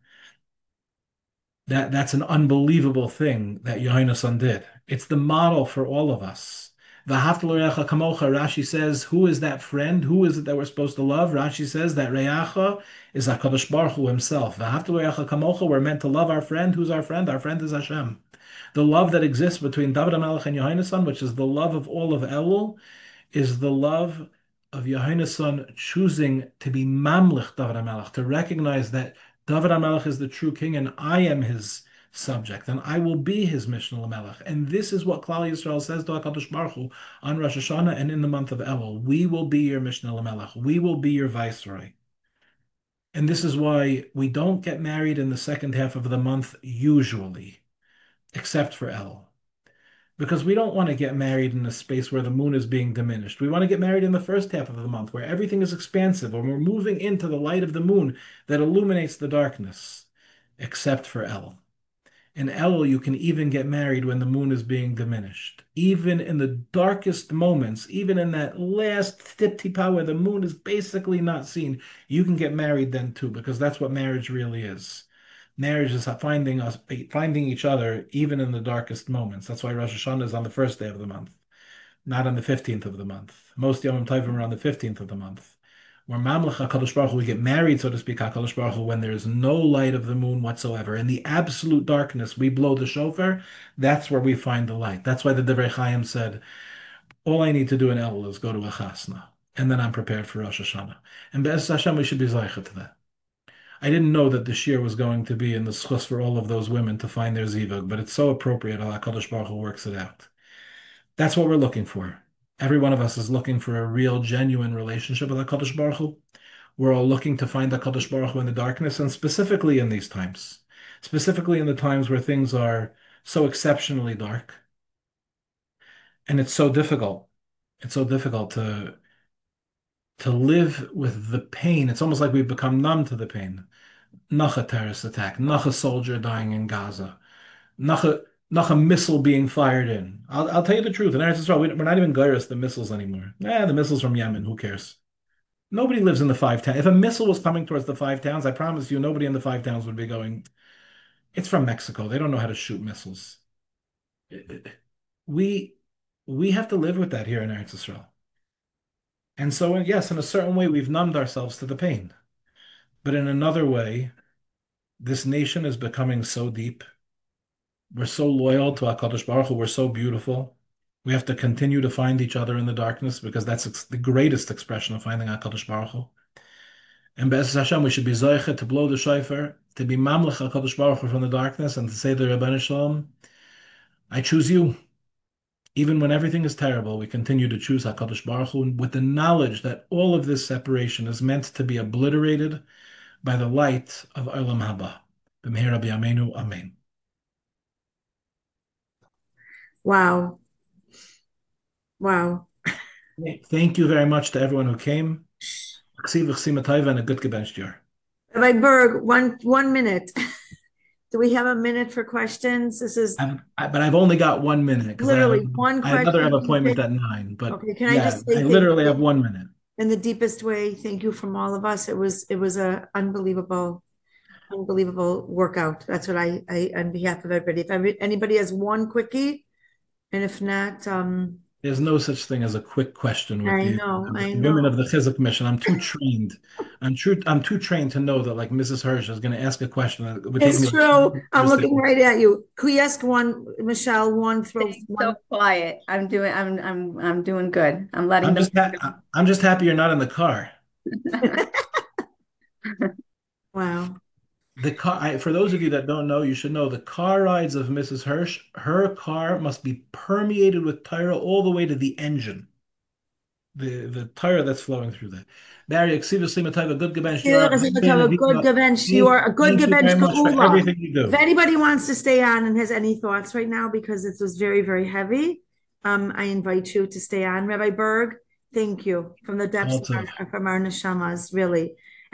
That, that's an unbelievable thing that Yohanan did. It's the model for all of us. V'ahavta l'reacha kamocha, Rashi says, who is that friend? Who is it that we're supposed to love? Rashi says that reacha is HaKadosh Baruch Hu himself. V'ahavta l'reacha kamocha, we're meant to love our friend. Who's our friend? Our friend is Hashem. The love that exists between David HaMelech and Yohanan, which is the love of all of Elul, is the love of Yehonasan choosing to be mamlich David HaMelech, to recognize that David HaMelech is the true king and I am his subject and I will be his Mishneh LaMelech. And this is what Klal Yisrael says to HaKadosh Baruch Hu on Rosh Hashanah and in the month of Elul. We will be your Mishneh LaMelech. We will be your viceroy. And this is why we don't get married in the second half of the month usually, except for Elul. Because we don't want to get married in a space where the moon is being diminished. We want to get married in the first half of the month where everything is expansive, and we're moving into the light of the moon that illuminates the darkness, except for Elul. In Elul, you can even get married when the moon is being diminished. Even in the darkest moments, even in that last tip-tipa where the moon is basically not seen, you can get married then too, because that's what marriage really is. Marriage is finding us, finding each other, even in the darkest moments. That's why Rosh Hashanah is on the first day of the month, not on the fifteenth of the month. Most Yom Tovim are on the fifteenth of the month. We're Mamlech HaKadosh Baruch Hu, we get married, so to speak, HaKadosh Baruch Hu, when there is no light of the moon whatsoever. In the absolute darkness, we blow the shofar. That's where we find the light. That's why the Divrei Chaim said, all I need to do in Elul is go to a chasna, and then I'm prepared for Rosh Hashanah. And Be'ez Hashem, we should be zeicha to that. I didn't know that the shir was going to be in the schus for all of those women to find their zivug, but it's so appropriate how HaKadosh Baruch Hu works it out. That's what we're looking for. Every one of us is looking for a real, genuine relationship with HaKadosh Baruch Hu. We're all looking to find HaKadosh Baruch Hu in the darkness, and specifically in these times, specifically in the times where things are so exceptionally dark. And it's so difficult. It's so difficult to to live with the pain. It's almost like we've become numb to the pain. Nach a terrorist attack, nach a soldier dying in Gaza, nach a, nach a missile being fired in. I'll, I'll tell you the truth. In Eretz Yisrael, we, we're not even gyrus the missiles anymore. Yeah, the missiles from Yemen, who cares? Nobody lives in the five towns. If a missile was coming towards the five towns, I promise you, nobody in the five towns would be going, it's from Mexico. They don't know how to shoot missiles. We we have to live with that here in Eretz Yisrael. And so, yes, in a certain way, we've numbed ourselves to the pain. But in another way, this nation is becoming so deep. We're so loyal to HaKadosh Baruch Hu. We're so beautiful. We have to continue to find each other in the darkness because that's ex- the greatest expression of finding HaKadosh Baruch Hu. And Be'ez Hashem, we should be zoiche to blow the shofar, to be mamlech HaKadosh Baruch Hu from the darkness, and to say to Rebbeinu Shalom, I choose you. Even when everything is terrible, we continue to choose HaKadosh Baruch Hu with the knowledge that all of this separation is meant to be obliterated by the light of Olam Haba. B'meir Rabbi Yameinu, Amen. Wow. Wow. Thank you very much to everyone who came. And a good gebencht year. Rabbi Berg, one one minute. Do we have a minute for questions? This is I've, I, but I've only got one minute because I have, literally one I have another have question. appointment at nine. But Okay, can I yeah, just say I thank literally you have one minute. in the deepest way? Thank you from all of us. It was it was a unbelievable, unbelievable workout. That's what I, I on behalf of everybody. If every, anybody has one quickie, and if not, um, There's no such thing as a quick question with I the, know, I the women know. of the Chizuk mission. I'm too trained. I'm true. I'm too trained to know that like Missus Hirsch is going to ask a question that would take me It's like two true. I'm years to looking answer. right at you. Could we ask one, Michelle, one throw Staying one? so quiet. I'm doing I'm I'm I'm doing good. I'm letting I'm them just ha I'm just happy you're not in the car. Wow. The car, I, for those of you that don't know, you should know the car rides of Missus Hirsch. Her car must be permeated with Torah all the way to the engine. The the Torah that's flowing through there. Barry, Ksiva Slima Taiva, good gebench. You are Have a good Gabench. You are a good Thank you Gabench very much for Geula. everything you If do. anybody wants to stay on and has any thoughts right now, because this was very, very heavy, um, I invite you to stay on. Rabbi Berg, thank you from the depths All of tough. our, from our neshamas, really.